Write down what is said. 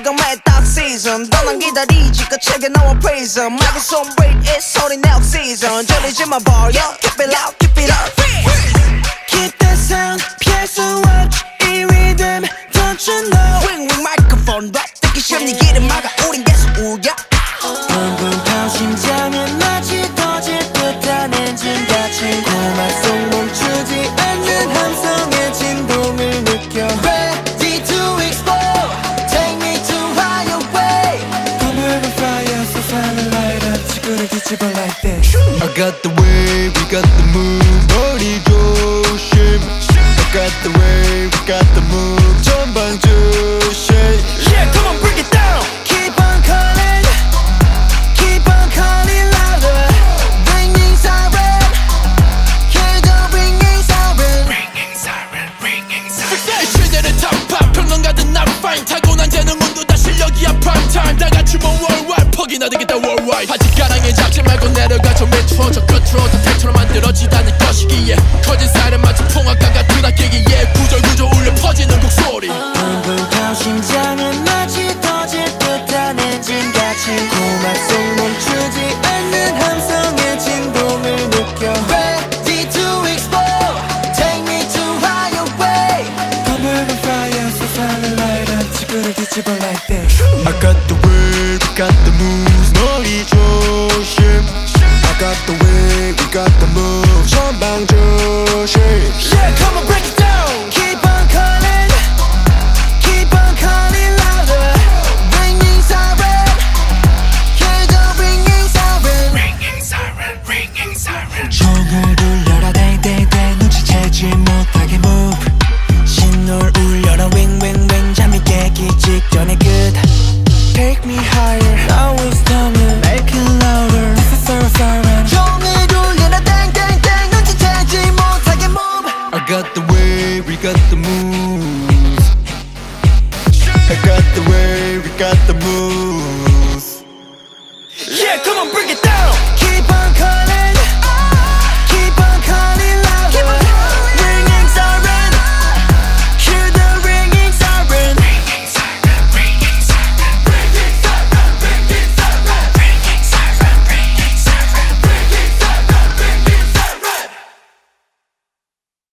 지금의 딱 season 너는 기다리지 끝에게 나와 praise 마이크손 break it 소리 내 oxygen 저리지만 버려 keep it loud keep it up Keep that sound 피할 수 없지 이 rhythm Don't you know ring ring microphone rap 듣기 싫은 네 길을 막아 우린 계속 울려 붕붕 심장은 마치 터질 듯한 엔진같이 고막 속 멈추지 않는 함성의 진동을 느껴 Ready to explode Take me to higher way Come over fire so silent light up 지구를 뒤집어 like this I got the way, we got the move 머리 조심 I got the way, we got the move 전방 조심 Yeah come on break it down Keep on calling Keep on calling louder Ringing siren Hear the ringing siren ringing siren ringing siren 시대를 탑파 평론 가든 I'm fine 타고난 재능 운도 다 실력이야 prime time 다 같이 뭐 worldwide 퍽이나 되겠다 worldwide 아직 가랑에 잡지 말고 내려가 저 밑으로 저 끝으로 다 팩트로 만들어지다는 것이기에 커진 사이렌 마치 풍악가가 드나끼기에 구절구절 울려 퍼지는 곡소리 붕붕 심장은 마치 터질 듯한 엔진같이 고막 속 멈추지 않는 함성의 진동을 느껴 Ready to explode Take me to higher way Come over fire so silent light up 지구를 뒤집어 like this I got the way, we got the moves 머리 조심 I got the way, we got the moves 전방 조심 Yeah come on break it down Keep on calling Keep on calling louder Ringing siren Hear the ringing siren ringing siren ringing siren 종을 울려라 땡땡땡 눈치채지 못하게 move 신호를 울려라 윙 윙 윙 잠이 깨기 직전의 끝 Take me higher Now it's time to make it louder This is our siren 종을 울려라 땡땡땡 눈치채지 못하게 move I got the way, we got the moves I got the way, we got the moves Yeah come on break it down